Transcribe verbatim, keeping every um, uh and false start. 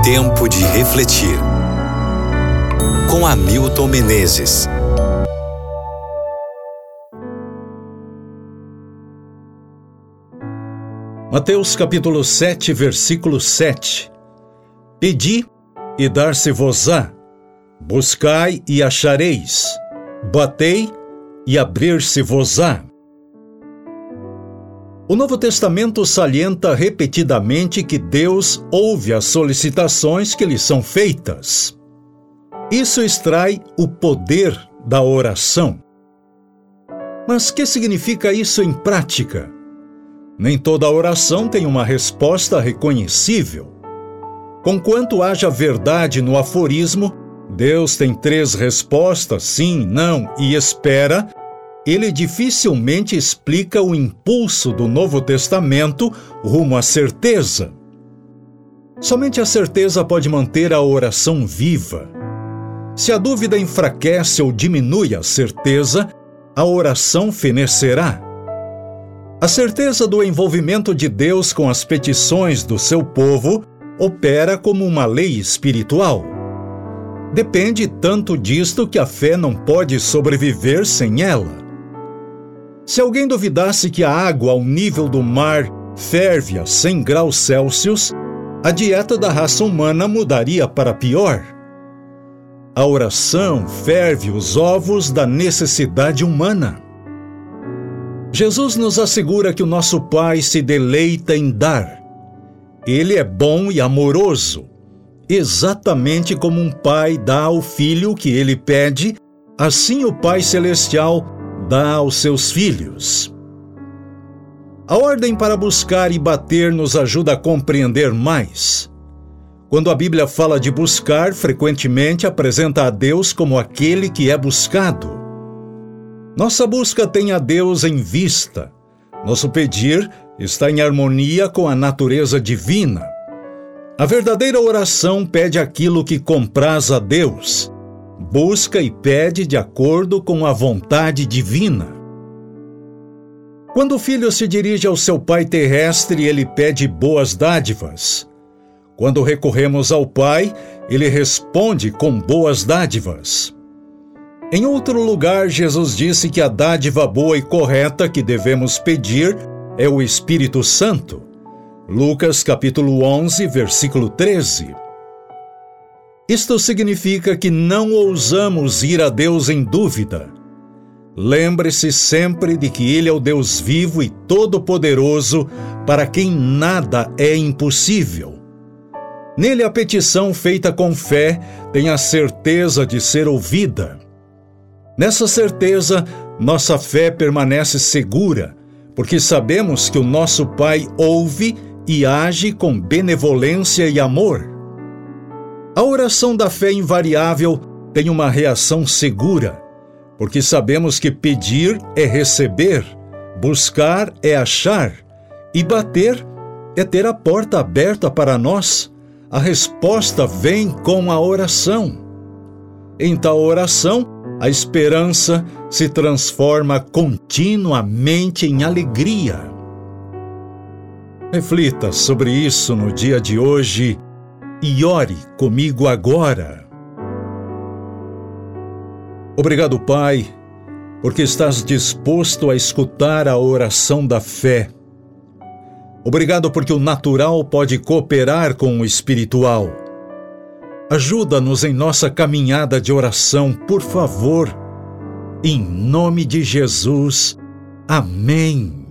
Tempo de refletir. Com Hamilton Menezes. Mateus capítulo sete, versículo sete. Pedi e dar-se-vos-á, buscai e achareis, batei e abrir-se-vos-á. O Novo Testamento salienta repetidamente que Deus ouve as solicitações que lhe são feitas. Isso extrai o poder da oração. Mas que significa isso em prática? Nem toda oração tem uma resposta reconhecível. Conquanto haja verdade no aforismo, Deus tem três respostas, sim, não e espera, ele dificilmente explica o impulso do Novo Testamento rumo à certeza. Somente a certeza pode manter a oração viva. Se a dúvida enfraquece ou diminui a certeza, a oração fenecerá. A certeza do envolvimento de Deus com as petições do seu povo opera como uma lei espiritual. Depende tanto disto que a fé não pode sobreviver sem ela. Se alguém duvidasse que a água ao nível do mar ferve a cem graus Celsius, a dieta da raça humana mudaria para pior. A oração ferve os ovos da necessidade humana. Jesus nos assegura que o nosso Pai se deleita em dar. Ele é bom e amoroso. Exatamente como um pai dá ao filho o que ele pede, assim o Pai Celestial dá aos seus filhos. A ordem para buscar e bater nos ajuda a compreender mais. Quando a Bíblia fala de buscar, frequentemente apresenta a Deus como aquele que é buscado. Nossa busca tem a Deus em vista. Nosso pedir está em harmonia com a natureza divina. A verdadeira oração pede aquilo que compraz a Deus. Busca e pede de acordo com a vontade divina. Quando o filho se dirige ao seu pai terrestre, ele pede boas dádivas. Quando recorremos ao Pai, ele responde com boas dádivas. Em outro lugar, Jesus disse que a dádiva boa e correta que devemos pedir é o Espírito Santo. Lucas capítulo onze, versículo treze. Isto significa que não ousamos ir a Deus em dúvida. Lembre-se sempre de que Ele é o Deus vivo e todo-poderoso, para quem nada é impossível. Nele a petição feita com fé tem a certeza de ser ouvida. Nessa certeza, nossa fé permanece segura, porque sabemos que o nosso Pai ouve e age com benevolência e amor. A oração da fé invariável tem uma reação segura, porque sabemos que pedir é receber, buscar é achar, e bater é ter a porta aberta para nós. A resposta vem com a oração. Em tal oração, a esperança se transforma continuamente em alegria. Reflita sobre isso no dia de hoje e ore comigo agora. Obrigado, Pai, porque estás disposto a escutar a oração da fé. Obrigado porque o natural pode cooperar com o espiritual. Ajuda-nos em nossa caminhada de oração, por favor. Em nome de Jesus. Amém.